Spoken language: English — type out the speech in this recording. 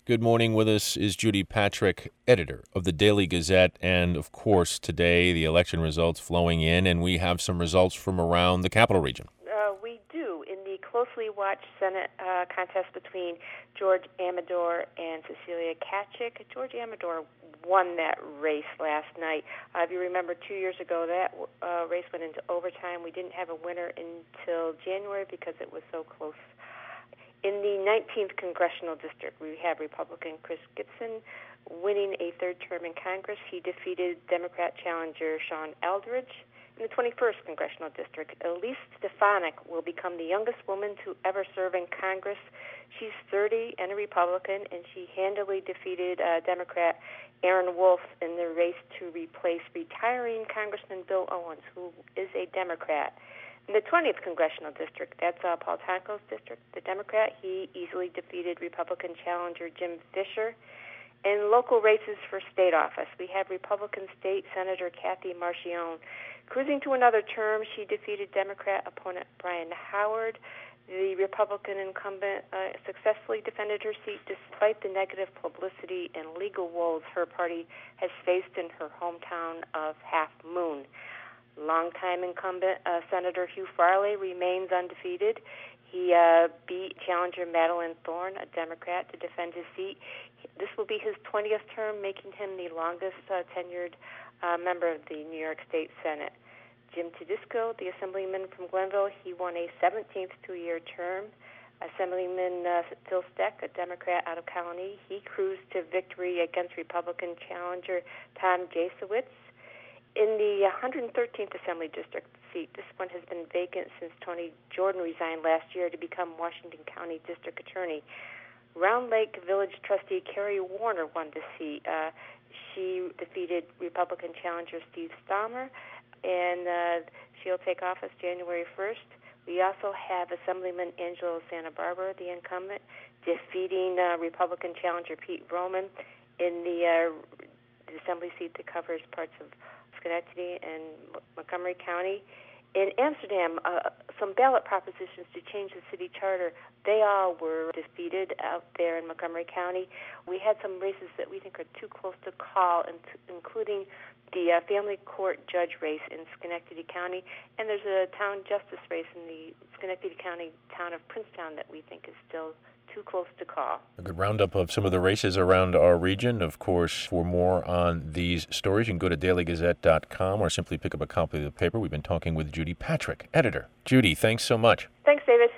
Good morning. With us is Judy Patrick, editor of the Daily Gazette. And of course, today the election results flowing in, and we have some results from around the Capital Region. We do. In the closely watched Senate contest between George Amador and Cecilia Kachik, George Amador won that race last night. If you remember, 2 years ago, that race went into overtime. We didn't have a winner until January because it was so close. In the 19th Congressional District, we have Republican Chris Gibson winning a third term in Congress. He defeated Democrat challenger Sean Eldridge. In the 21st Congressional District, Elise Stefanik will become the youngest woman to ever serve in Congress. She's 30 and a Republican, and she handily defeated Democrat Aaron Wolf in the race to replace retiring Congressman Bill Owens, who is a Democrat. In the 20th Congressional District, that's Paul Tonko's district, the Democrat, he easily defeated Republican challenger Jim Fisher. In local races for state office, we have Republican State Senator Kathy Marchione. Cruising to another term, she defeated Democrat opponent Brian Howard. The Republican incumbent successfully defended her seat despite the negative publicity and legal woes her party has faced in her hometown of Half Moon. Longtime incumbent Senator Hugh Farley remains undefeated. He beat challenger Madeline Thorne, a Democrat, to defend his seat. This will be his 20th term, making him the longest tenured member of the New York State Senate. Jim Tedisco, the assemblyman from Glenville, he won a 17th two-year term. Assemblyman Phil Steck, a Democrat out of Colony, he cruised to victory against Republican challenger Tom Jasowitz. In the 113th Assembly District seat, this one has been vacant since Tony Jordan resigned last year to become Washington County District Attorney. Round Lake Village trustee Carrie Warner won the seat. She defeated Republican challenger Steve Stammer, and she'll take office January 1st. We also have Assemblyman Angelo Santa Barbara, the incumbent, defeating Republican challenger Pete Roman in the Assembly seat that covers parts of Schenectady and Montgomery County. In Amsterdam, some ballot propositions to change the city charter, they all were defeated out there in Montgomery County. We had some races that we think are too close to call, including the family court judge race in Schenectady County, and there's a town justice race in the Schenectady County town of Princetown that we think is still too close to call. A good roundup of some of the races around our region. Of course, for more on these stories, you can go to dailygazette.com or simply pick up a copy of the paper. We've been talking with Judy Patrick, editor. Judy, thanks so much. Thanks, David.